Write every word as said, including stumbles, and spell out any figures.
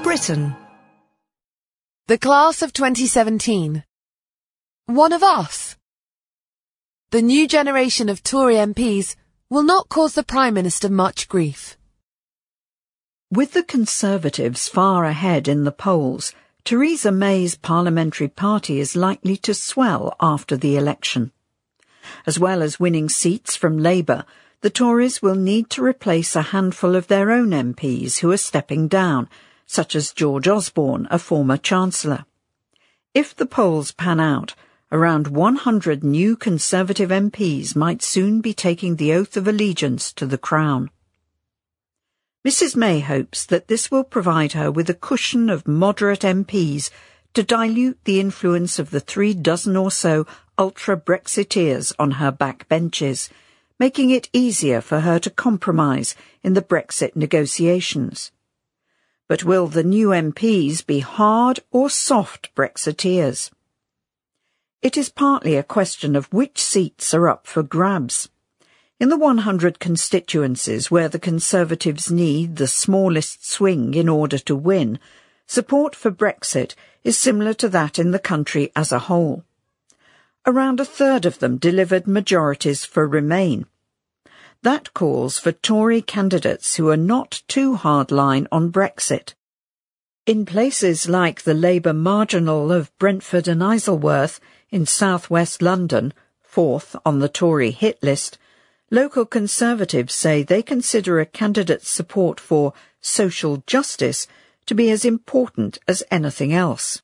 Britain. The class of twenty seventeen. One of us. The new generation of Tory M Ps will not cause the Prime Minister much grief. With the Conservatives far ahead in the polls, Theresa May's parliamentary party is likely to swell after the election. As well as winning seats from Labour, the Tories will need to replace a handful of their own M Ps who are stepping down, such as George Osborne, a former Chancellor. If the polls pan out, around one hundred new Conservative M Ps might soon be taking the oath of allegiance to the Crown. Missus May hopes that this will provide her with a cushion of moderate M Ps to dilute the influence of the three dozen or so ultra-Brexiteers on her backbenches, making it easier for her to compromise in the Brexit negotiations. But will the new M Ps be hard or soft Brexiteers? It is partly a question of which seats are up for grabs. In the one hundred constituencies where the Conservatives need the smallest swing in order to win, support for Brexit is similar to that in the country as a whole. Around a third of them delivered majorities for Remain. That calls for Tory candidates who are not too hardline on Brexit. In places like the Labour marginal of Brentford and Isleworth in south-west London, fourth on the Tory hit list, local Conservatives say they consider a candidate's support for social justice to be as important as anything else.